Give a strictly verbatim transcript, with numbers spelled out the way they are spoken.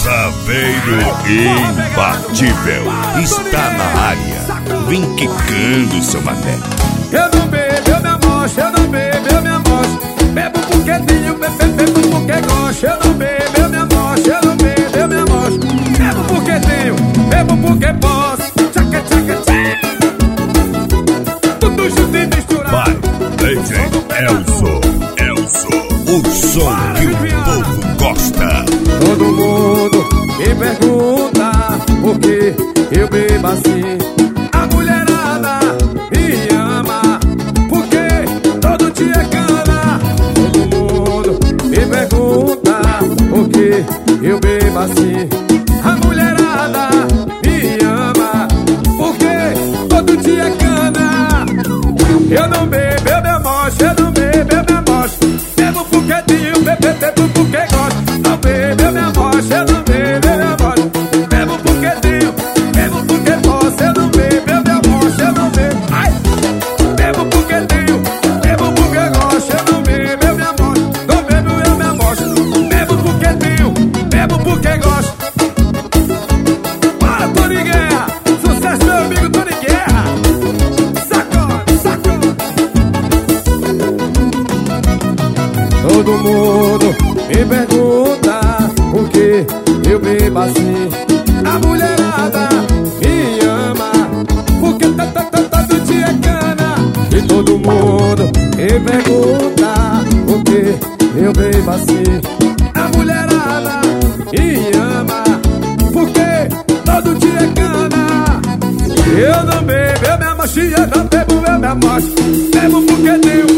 Saveiro imbatível está na área, vem quicando seu mané. Eu não bebo, eu me amostro, eu não bebo, eu me amostro. Bebo porque tenho, bebo, bebo porque gosto. Eu não bebo, eu me amostro, eu não bebo, eu me amostro. Bebo porque tenho, bebo porque posso. Tchaca, tchaca, tchaca. Tudo junto e misturado. Vai, D J Elzo, Elzo, o som que o povo gosta. Todo mundo me pergunta por que eu bebo assim. A mulherada me ama porque todo dia é cana. Todo mundo me pergunta por que eu bebo assim. A mulherada me ama porque todo dia é cana. Eu não bebo, eu me amostro, eu não bebo, eu me amostro. Bebo porque tenho, bebo, bebo porque gosto. Não bebo, eu me amostro, eu não bebo, eu me amostro. Bebo porque tenho, bebo porque posso. Eu não bebo, eu me amostro, eu não bebo. Ai! Bebo porque tenho, bebo porque gosto. Eu não bebo, eu me amostro. Não bebo, eu me amostro. Bebo porque tenho, bebo porque gosto. Bora, Tony Guerra! Sucesso, meu amigo Tony Guerra! Sacode, sacode! Todo mundo me pergunta por que eu bebo assim. A mulherada me ama porque tá, tá, tá, todo dia é cana. E todo mundo me pergunta por que eu bebo assim. A mulherada me ama porque todo dia é cana. Eu não bebo, eu me amostro, eu não bebo, eu me amostro. Bebo porque tenho,